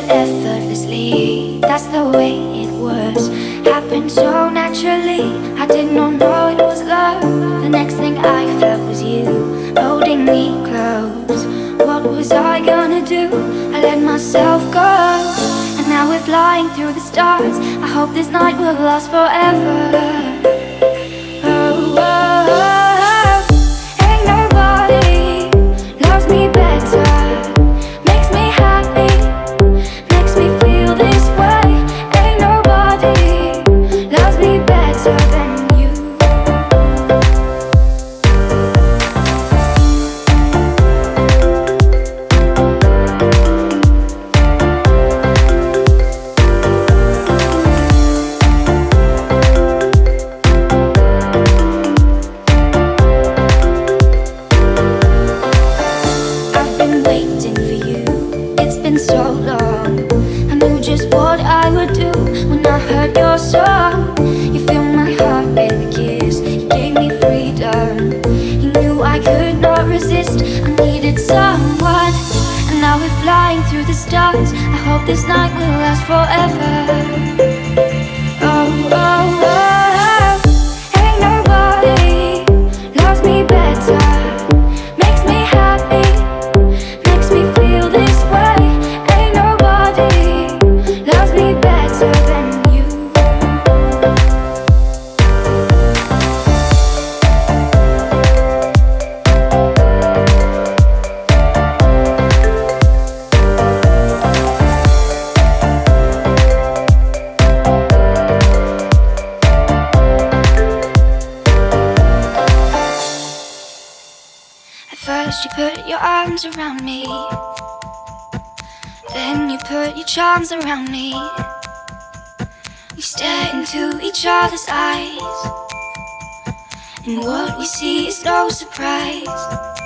effortlessly. That's the way it was. Happened so naturally. I did not know it was love. The next thing I felt was you holding me close. What was I gonna do? I let myself go, and now we're flying through the stars. I hope this night will last forever. Oh, oh, oh. Ain't nobody loves me better, makes me happy, makes me feel this way. Ain't nobody loves me better than you. I've been waiting for you, it's been so long. I knew just what I would do when I heard your song. You filled my heart with a kiss, you gave me freedom. You knew I could not resist, I needed someone. And now we're flying through the stars. I hope this night will last forever. Oh, oh, oh. Ain't nobody loves me better, makes me happy, makes me feel this way. Ain't nobody loves me better than you. At first you put your arms around me, then you put your charms around me. We stare into each other's eyes, and what we see is no surprise.